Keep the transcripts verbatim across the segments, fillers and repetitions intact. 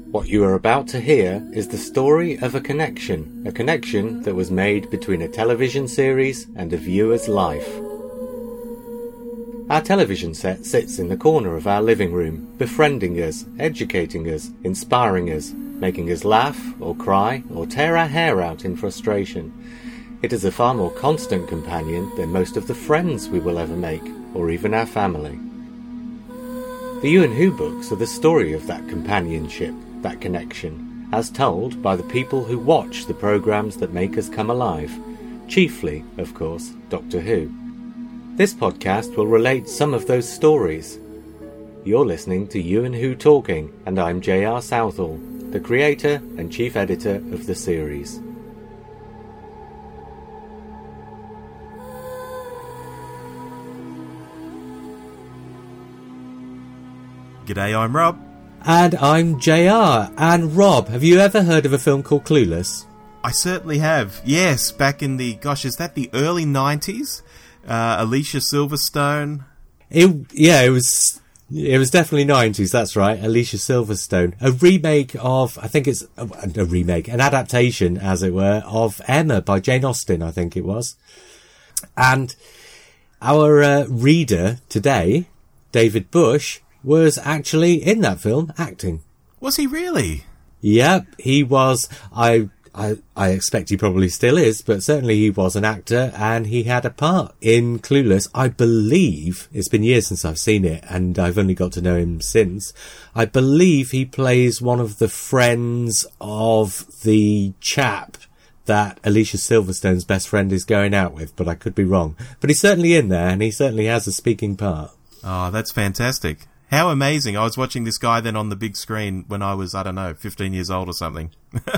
What you are about to hear is the story of a connection, a connection that was made between a television series and a viewer's life. Our television set sits in the corner of our living room, befriending us, educating us, inspiring us, making us laugh or cry or tear our hair out in frustration. It is a far more constant companion than most of the friends we will ever make, or even our family. The You and Who books are the story of that companionship, that connection, as told by the people who watch the programmes that make us come alive, chiefly, of course, Doctor Who. This podcast will relate some of those stories. You're listening to You and Who Talking, and I'm J R Southall, the creator and chief editor of the series. G'day, I'm Rob. And I'm J R. And Rob, have you ever heard of a film called Clueless? I certainly have. Yes, back in the, gosh, is that the early nineties? Uh, Alicia Silverstone. It, yeah, it was it was definitely nineties, that's right. Alicia Silverstone. A remake of, I think it's a, a remake, an adaptation, as it were, of Emma by Jane Austen, I think it was. And our uh, reader today, David Bush, was actually in that film acting. Was he really? Yep, he was. I, I I expect he probably still is, but certainly he was an actor and he had a part in Clueless. I believe, it's been years since I've seen it and I've only got to know him since. I believe he plays one of the friends of the chap that Alicia Silverstone's best friend is going out with, but I could be wrong. But he's certainly in there and he certainly has a speaking part. Oh, that's fantastic. How amazing. I was watching this guy then on the big screen when I was, I don't know, fifteen years old or something.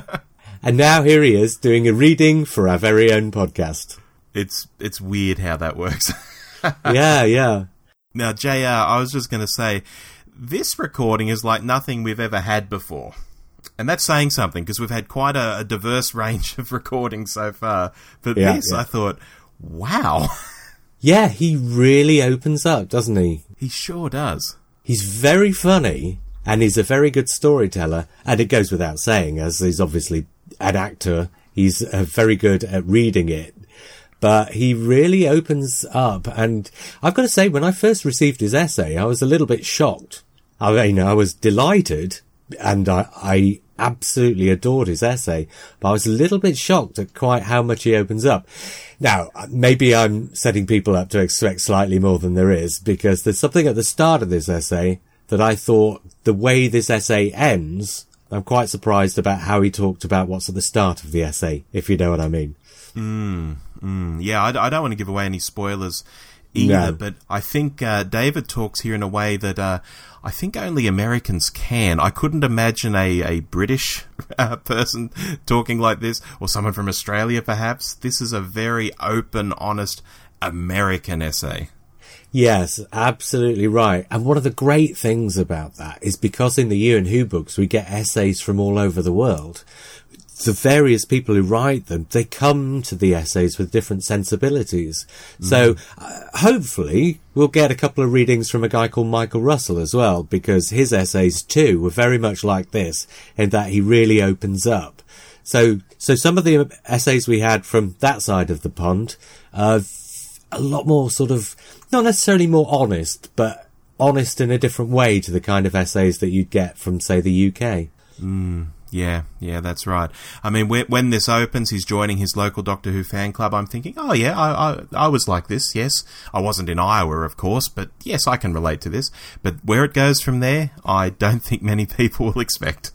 And now here he is doing a reading for our very own podcast. It's it's weird how that works. Yeah, yeah. Now, J R, I was just going to say, this recording is like nothing we've ever had before. And that's saying something, because we've had quite a, a diverse range of recordings so far. But yeah, this, yeah. I thought, wow. Yeah, he really opens up, doesn't he? He sure does. He's very funny, and he's a very good storyteller, and it goes without saying, as he's obviously an actor, he's uh, very good at reading it, but he really opens up, and I've got to say, when I first received his essay, I was a little bit shocked. I mean, I was delighted, and I, I absolutely adored his essay, but I was a little bit shocked at quite how much he opens up. Now, maybe I'm setting people up to expect slightly more than there is, because there's something at the start of this essay that I thought, the way this essay ends, I'm quite surprised about how he talked about what's at the start of the essay, if you know what I mean. Mm, mm, yeah, I, I don't want to give away any spoilers either, no. But I think uh, David talks here in a way that uh, I think only Americans can. I couldn't imagine a, a British uh, person talking like this, or someone from Australia perhaps. This is a very open, honest American essay. Yes, absolutely right. And one of the great things about that is because in the You and Who books we get essays from all over the world. The various people who write them, they come to the essays with different sensibilities. Mm. So uh, hopefully we'll get a couple of readings from a guy called Michael Russell as well, because his essays too were very much like this, in that he really opens up. So, so some of the essays we had from that side of the pond are a lot more sort of, not necessarily more honest, but honest in a different way to the kind of essays that you'd get from, say, the U K. Mm. Yeah, yeah, that's right. I mean, when this opens, he's joining his local Doctor Who fan club. I'm thinking, oh yeah, I, I, I was like this, yes. I wasn't in Iowa, of course, but yes, I can relate to this. But where it goes from there, I don't think many people will expect.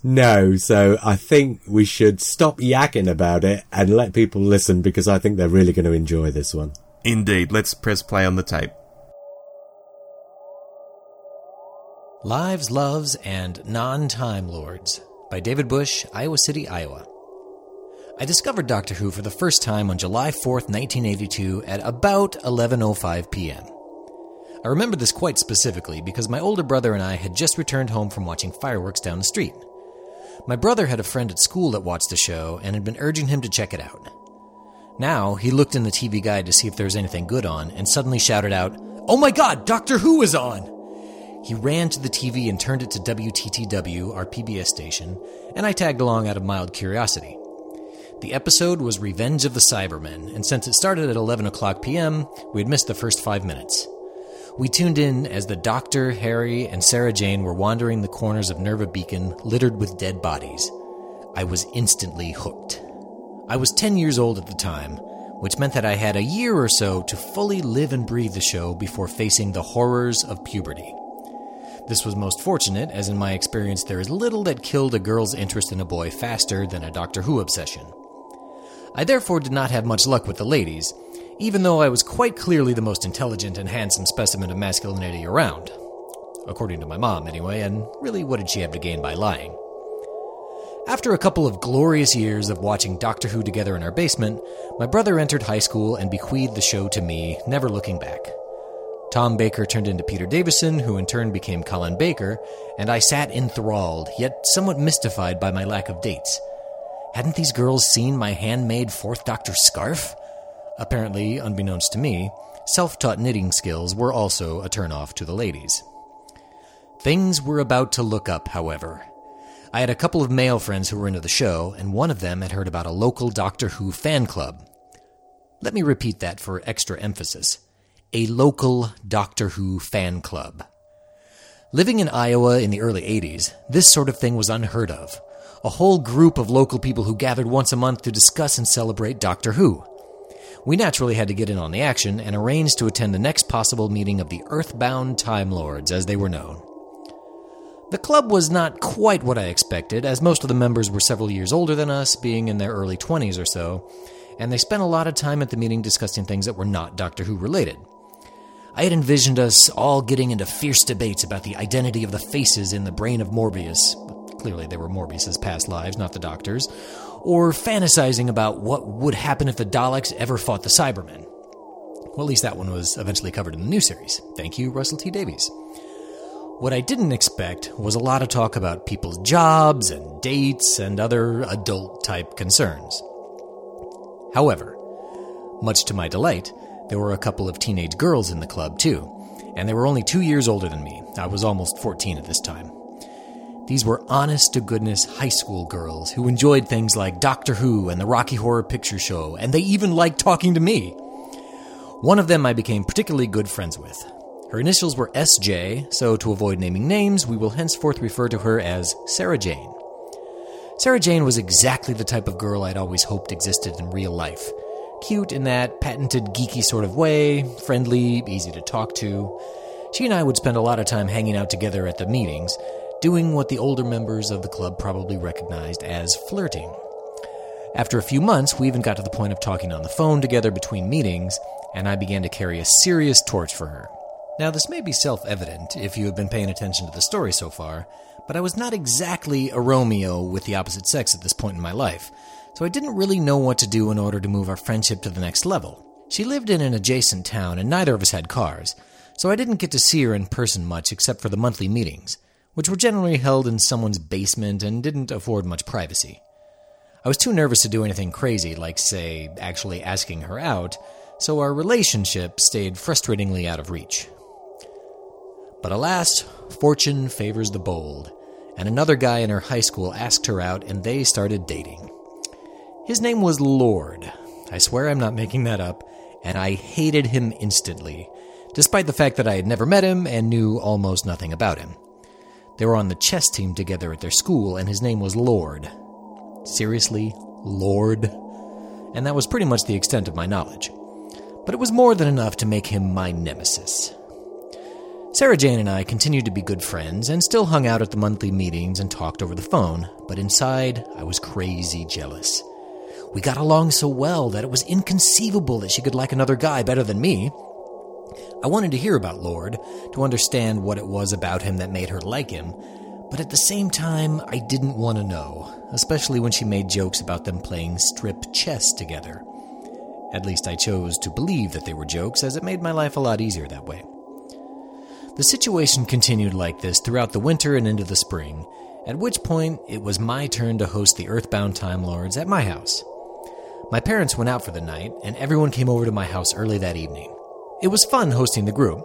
No, so I think we should stop yakking about it and let people listen, because I think they're really going to enjoy this one. Indeed. Let's press play on the tape. Lives, Loves, and Non-Time Lords by David Bush, Iowa City, Iowa. I discovered Doctor Who for the first time on July fourth, nineteen eighty-two at about eleven oh five p.m. I remember this quite specifically because my older brother and I had just returned home from watching fireworks down the street. My brother had a friend at school that watched the show and had been urging him to check it out. Now, he looked in the T V guide to see if there was anything good on and suddenly shouted out, "Oh my god, Doctor Who is on!" He ran to the T V and turned it to W T T W, our P B S station, and I tagged along out of mild curiosity. The episode was Revenge of the Cybermen, and since it started at eleven o'clock p.m., we had missed the first five minutes. We tuned in as the Doctor, Harry, and Sarah Jane were wandering the corners of Nerva Beacon littered with dead bodies. I was instantly hooked. I was ten years old at the time, which meant that I had a year or so to fully live and breathe the show before facing the horrors of puberty. This was most fortunate, as in my experience there is little that killed a girl's interest in a boy faster than a Doctor Who obsession. I therefore did not have much luck with the ladies, even though I was quite clearly the most intelligent and handsome specimen of masculinity around. According to my mom, anyway, and really what did she have to gain by lying? After a couple of glorious years of watching Doctor Who together in our basement, my brother entered high school and bequeathed the show to me, never looking back. Tom Baker turned into Peter Davison, who in turn became Colin Baker, and I sat enthralled, yet somewhat mystified by my lack of dates. Hadn't these girls seen my handmade Fourth Doctor scarf? Apparently, unbeknownst to me, self-taught knitting skills were also a turn-off to the ladies. Things were about to look up, however. I had a couple of male friends who were into the show, and one of them had heard about a local Doctor Who fan club. Let me repeat that for extra emphasis. A local Doctor Who fan club. Living in Iowa in the early eighties, this sort of thing was unheard of. A whole group of local people who gathered once a month to discuss and celebrate Doctor Who. We naturally had to get in on the action and arranged to attend the next possible meeting of the Earthbound Time Lords, as they were known. The club was not quite what I expected, as most of the members were several years older than us, being in their early twenties or so, and they spent a lot of time at the meeting discussing things that were not Doctor Who related. I had envisioned us all getting into fierce debates about the identity of the faces in the brain of Morbius. Clearly they were Morbius's past lives, not the Doctor's. Or fantasizing about what would happen if the Daleks ever fought the Cybermen. Well, at least that one was eventually covered in the new series. Thank you, Russell T Davies. What I didn't expect was a lot of talk about people's jobs and dates and other adult-type concerns. However, much to my delight, there were a couple of teenage girls in the club, too, and they were only two years older than me. I was almost fourteen at this time. These were honest-to-goodness high school girls who enjoyed things like Doctor Who and the Rocky Horror Picture Show, and they even liked talking to me. One of them I became particularly good friends with. Her initials were S J, so to avoid naming names, we will henceforth refer to her as Sarah Jane. Sarah Jane was exactly the type of girl I'd always hoped existed in real life. Cute in that patented geeky sort of way, friendly, easy to talk to. She and I would spend a lot of time hanging out together at the meetings, doing what the older members of the club probably recognized as flirting. After a few months, we even got to the point of talking on the phone together between meetings, and I began to carry a serious torch for her. Now, this may be self-evident if you have been paying attention to the story so far, but I was not exactly a Romeo with the opposite sex at this point in my life, so I didn't really know what to do in order to move our friendship to the next level. She lived in an adjacent town, and neither of us had cars, so I didn't get to see her in person much except for the monthly meetings, which were generally held in someone's basement and didn't afford much privacy. I was too nervous to do anything crazy, like, say, actually asking her out, so our relationship stayed frustratingly out of reach. But alas, fortune favors the bold, and another guy in her high school asked her out and they started dating. His name was Lord. I swear I'm not making that up, and I hated him instantly, despite the fact that I had never met him and knew almost nothing about him. They were on the chess team together at their school, and his name was Lord. Seriously, Lord? And that was pretty much the extent of my knowledge. But it was more than enough to make him my nemesis. Sarah Jane and I continued to be good friends and still hung out at the monthly meetings and talked over the phone, but inside I was crazy jealous. We got along so well that it was inconceivable that she could like another guy better than me. I wanted to hear about Lord, to understand what it was about him that made her like him, but at the same time, I didn't want to know, especially when she made jokes about them playing strip chess together. At least I chose to believe that they were jokes, as it made my life a lot easier that way. The situation continued like this throughout the winter and into the spring, at which point it was my turn to host the Earthbound Time Lords at my house. My parents went out for the night, and everyone came over to my house early that evening. It was fun hosting the group,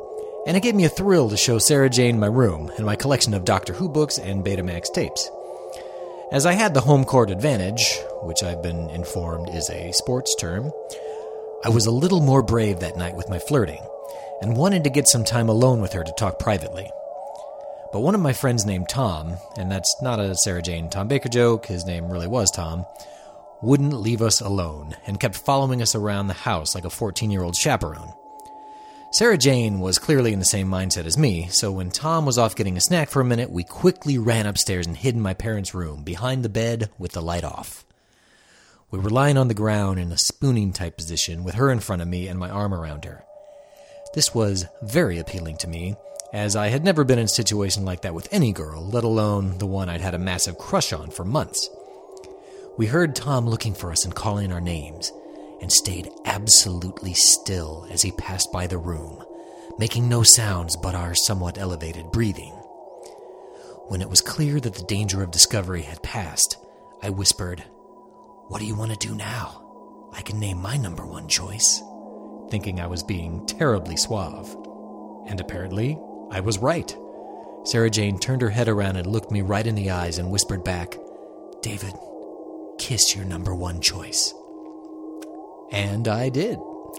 and it gave me a thrill to show Sarah Jane my room and my collection of Doctor Who books and Betamax tapes. As I had the home court advantage, which I've been informed is a sports term, I was a little more brave that night with my flirting, and wanted to get some time alone with her to talk privately. But one of my friends named Tom, and that's not a Sarah Jane Tom Baker joke, his name really was Tom, wouldn't leave us alone, and kept following us around the house like a fourteen-year-old chaperone. Sarah Jane was clearly in the same mindset as me, so when Tom was off getting a snack for a minute, we quickly ran upstairs and hid in my parents' room, behind the bed, with the light off. We were lying on the ground in a spooning-type position, with her in front of me and my arm around her. This was very appealing to me, as I had never been in a situation like that with any girl, let alone the one I'd had a massive crush on for months. We heard Tom looking for us and calling our names, and stayed absolutely still as he passed by the room, making no sounds but our somewhat elevated breathing. When it was clear that the danger of discovery had passed, I whispered, "What do you want to do now? I can name my number one choice," thinking I was being terribly suave. And apparently, I was right. Sarah Jane turned her head around and looked me right in the eyes and whispered back, "David, kiss your number one choice." And I did.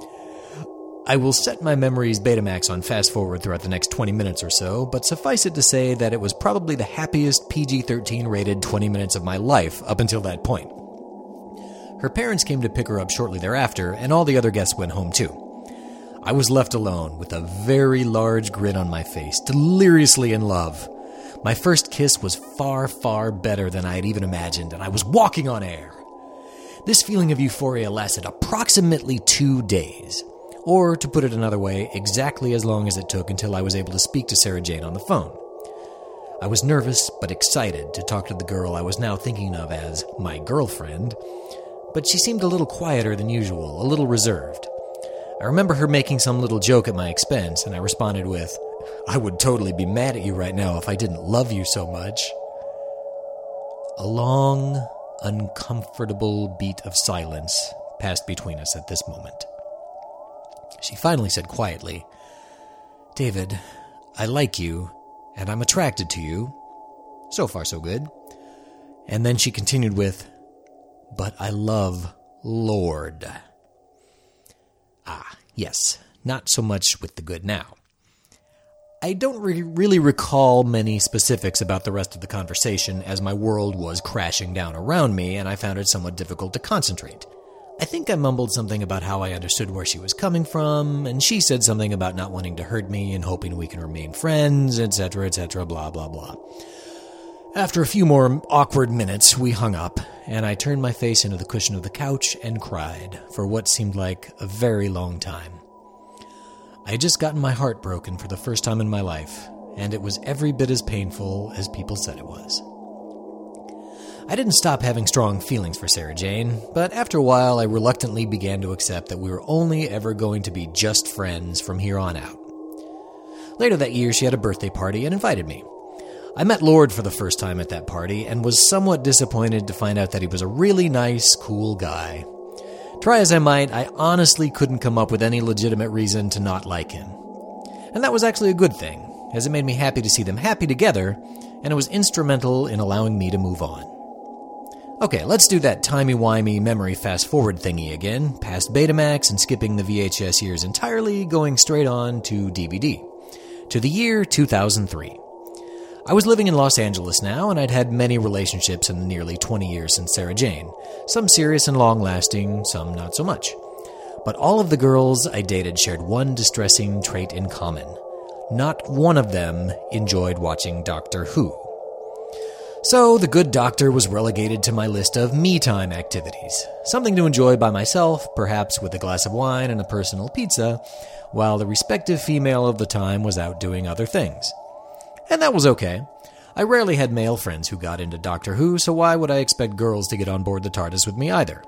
I will set my memories Betamax on fast forward throughout the next twenty minutes or so, but suffice it to say that it was probably the happiest P G thirteen rated twenty minutes of my life up until that point. Her parents came to pick her up shortly thereafter, and all the other guests went home too. I was left alone with a very large grin on my face, deliriously in love. My first kiss was far, far better than I had even imagined, and I was walking on air. This feeling of euphoria lasted approximately two days. Or, to put it another way, exactly as long as it took until I was able to speak to Sarah Jane on the phone. I was nervous but excited to talk to the girl I was now thinking of as my girlfriend, but she seemed a little quieter than usual, a little reserved. I remember her making some little joke at my expense, and I responded with, "I would totally be mad at you right now if I didn't love you so much." A long, uncomfortable beat of silence passed between us at this moment. She finally said quietly, "David, I like you, and I'm attracted to you. So far, so good." And then she continued with, "But I love Lord." Ah, yes, not so much with the good now. I don't re- really recall many specifics about the rest of the conversation, as my world was crashing down around me, and I found it somewhat difficult to concentrate. I think I mumbled something about how I understood where she was coming from, and she said something about not wanting to hurt me and hoping we can remain friends, et cetera, et cetera, blah, blah, blah. After a few more awkward minutes, we hung up, and I turned my face into the cushion of the couch and cried for what seemed like a very long time. I had just gotten my heart broken for the first time in my life, and it was every bit as painful as people said it was. I didn't stop having strong feelings for Sarah Jane, but after a while I reluctantly began to accept that we were only ever going to be just friends from here on out. Later that year, she had a birthday party and invited me. I met Lord for the first time at that party and was somewhat disappointed to find out that he was a really nice, cool guy. Try as I might, I honestly couldn't come up with any legitimate reason to not like him. And that was actually a good thing, as it made me happy to see them happy together, and it was instrumental in allowing me to move on. Okay, let's do that timey-wimey memory fast-forward thingy again, past Betamax and skipping the V H S years entirely, going straight on to D V D. To the year two thousand three. I was living in Los Angeles now, and I'd had many relationships in the nearly twenty years since Sarah Jane. Some serious and long-lasting, some not so much. But all of the girls I dated shared one distressing trait in common. Not one of them enjoyed watching Doctor Who. So the good doctor was relegated to my list of me-time activities. Something to enjoy by myself, perhaps with a glass of wine and a personal pizza, while the respective female of the time was out doing other things. And that was okay. I rarely had male friends who got into Doctor Who, so why would I expect girls to get on board the TARDIS with me either?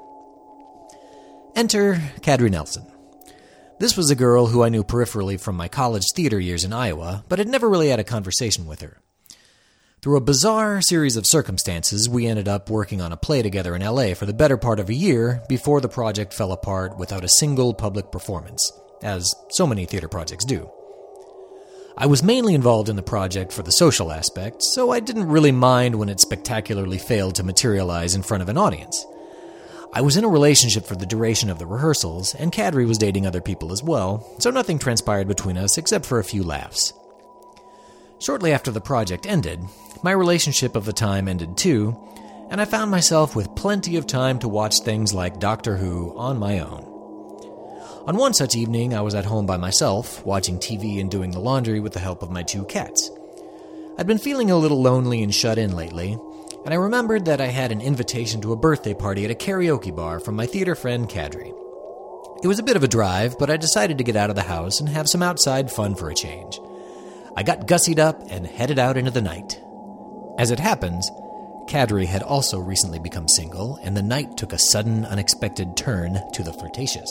Enter Kadri Nelson. This was a girl who I knew peripherally from my college theater years in Iowa, but had never really had a conversation with her. Through a bizarre series of circumstances, we ended up working on a play together in L A for the better part of a year before the project fell apart without a single public performance, as so many theater projects do. I was mainly involved in the project for the social aspect, so I didn't really mind when it spectacularly failed to materialize in front of an audience. I was in a relationship for the duration of the rehearsals, and Kadri was dating other people as well, so nothing transpired between us except for a few laughs. Shortly after the project ended, my relationship of the time ended too, and I found myself with plenty of time to watch things like Doctor Who on my own. On one such evening, I was at home by myself, watching T V and doing the laundry with the help of my two cats. I'd been feeling a little lonely and shut in lately, and I remembered that I had an invitation to a birthday party at a karaoke bar from my theater friend Kadri. It was a bit of a drive, but I decided to get out of the house and have some outside fun for a change. I got gussied up and headed out into the night. As it happens, Kadri had also recently become single, and the night took a sudden, unexpected turn to the flirtatious.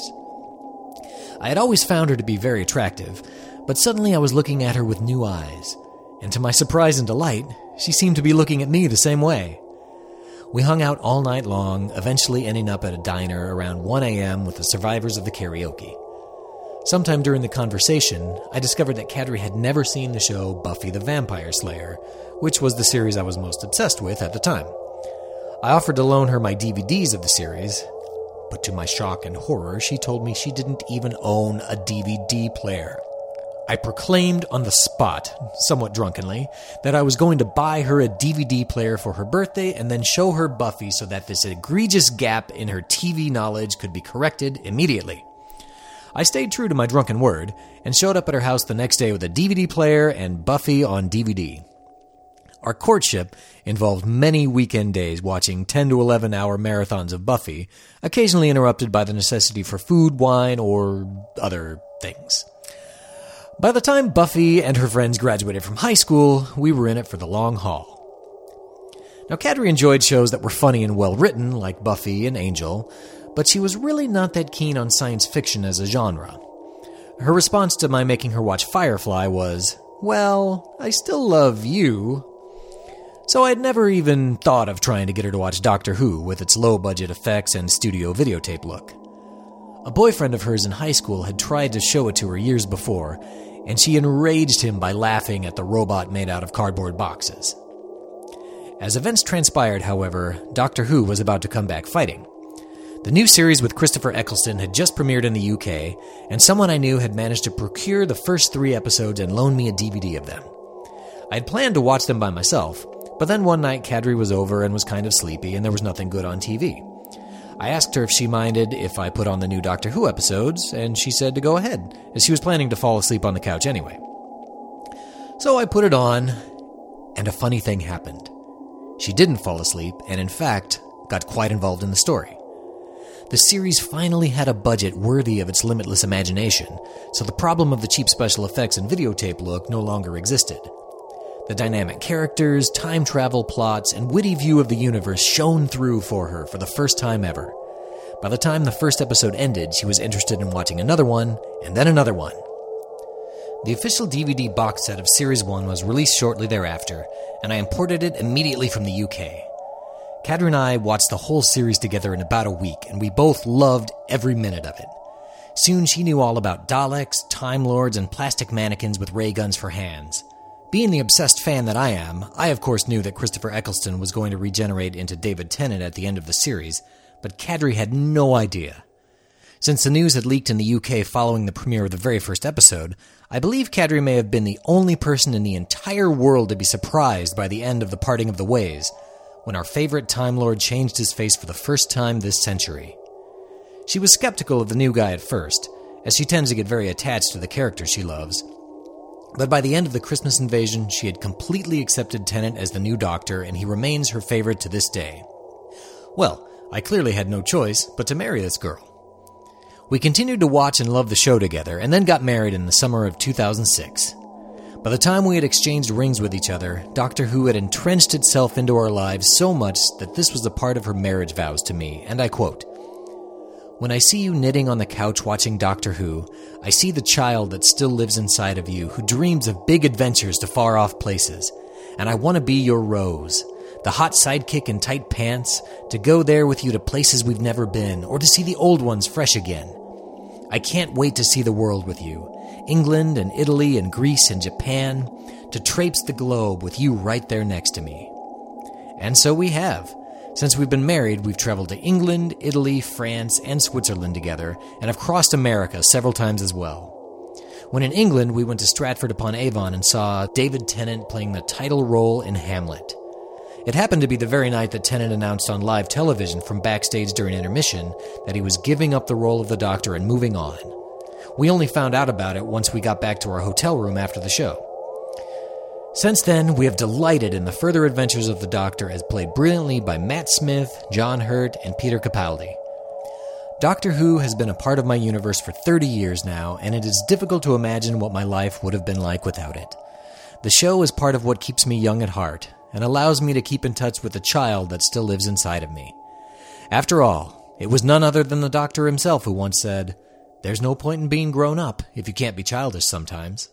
I had always found her to be very attractive, but suddenly I was looking at her with new eyes, and to my surprise and delight, she seemed to be looking at me the same way. We hung out all night long, eventually ending up at a diner around one a.m. with the survivors of the karaoke. Sometime during the conversation, I discovered that Kadri had never seen the show Buffy the Vampire Slayer, which was the series I was most obsessed with at the time. I offered to loan her my D V Ds of the series, but to my shock and horror, she told me she didn't even own a D V D player. I proclaimed on the spot, somewhat drunkenly, that I was going to buy her a D V D player for her birthday and then show her Buffy so that this egregious gap in her T V knowledge could be corrected immediately. I stayed true to my drunken word and showed up at her house the next day with a D V D player and Buffy on D V D. Our courtship involved many weekend days watching ten to eleven hour marathons of Buffy, occasionally interrupted by the necessity for food, wine, or other things. By the time Buffy and her friends graduated from high school, we were in it for the long haul. Now, Kadri enjoyed shows that were funny and well-written, like Buffy and Angel, but she was really not that keen on science fiction as a genre. Her response to my making her watch Firefly was, "Well, I still love you." So I'd never even thought of trying to get her to watch Doctor Who with its low-budget effects and studio videotape look. A boyfriend of hers in high school had tried to show it to her years before, and she enraged him by laughing at the robot made out of cardboard boxes. As events transpired, however, Doctor Who was about to come back fighting. The new series with Christopher Eccleston had just premiered in the U K, and someone I knew had managed to procure the first three episodes and loan me a D V D of them. I had planned to watch them by myself, but then one night Kadri was over and was kind of sleepy, and there was nothing good on T V. I asked her if she minded if I put on the new Doctor Who episodes, and she said to go ahead, as she was planning to fall asleep on the couch anyway. So I put it on, and a funny thing happened. She didn't fall asleep, and in fact, got quite involved in the story. The series finally had a budget worthy of its limitless imagination, so the problem of the cheap special effects and videotape look no longer existed. The dynamic characters, time travel plots, and witty view of the universe shone through for her for the first time ever. By the time the first episode ended, she was interested in watching another one, and then another one. The official D V D box set of Series one was released shortly thereafter, and I imported it immediately from the U K. Kadri and I watched the whole series together in about a week, and we both loved every minute of it. Soon she knew all about Daleks, Time Lords, and plastic mannequins with ray guns for hands. Being the obsessed fan that I am, I of course knew that Christopher Eccleston was going to regenerate into David Tennant at the end of the series, but Kadri had no idea. Since the news had leaked in the U K following the premiere of the very first episode, I believe Kadri may have been the only person in the entire world to be surprised by the end of The Parting of the Ways, when our favorite Time Lord changed his face for the first time this century. She was skeptical of the new guy at first, as she tends to get very attached to the character she loves. But by the end of the Christmas Invasion, she had completely accepted Tennant as the new Doctor, and he remains her favorite to this day. Well, I clearly had no choice but to marry this girl. We continued to watch and love the show together, and then got married in the summer of two thousand six. By the time we had exchanged rings with each other, Doctor Who had entrenched itself into our lives so much that this was a part of her marriage vows to me, and I quote, "When I see you knitting on the couch watching Doctor Who, I see the child that still lives inside of you who dreams of big adventures to far-off places, and I want to be your Rose, the hot sidekick in tight pants, to go there with you to places we've never been, or to see the old ones fresh again. I can't wait to see the world with you. England and Italy and Greece and Japan, to traipse the globe with you right there next to me. And so we have. Since we've been married, we've traveled to England, Italy, France, and Switzerland together, and have crossed America several times as well. When in England, we went to Stratford-upon-Avon and saw David Tennant playing the title role in Hamlet. It happened to be the very night that Tennant announced on live television from backstage during intermission that he was giving up the role of the Doctor and moving on. We only found out about it once we got back to our hotel room after the show. Since then, we have delighted in the further adventures of the Doctor as played brilliantly by Matt Smith, John Hurt, and Peter Capaldi. Doctor Who has been a part of my universe for thirty years now, and it is difficult to imagine what my life would have been like without it. The show is part of what keeps me young at heart, and allows me to keep in touch with the child that still lives inside of me. After all, it was none other than the Doctor himself who once said, "There's no point in being grown up if you can't be childish sometimes."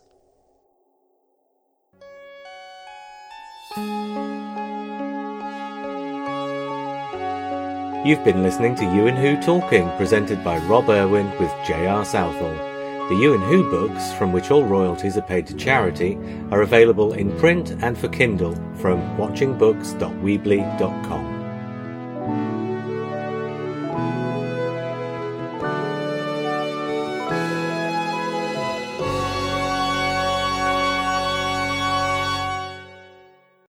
You've been listening to You and Who Talking, presented by Rob Irwin with J R Southall. The You and Who books, from which all royalties are paid to charity, are available in print and for Kindle from watching books dot weebly dot com.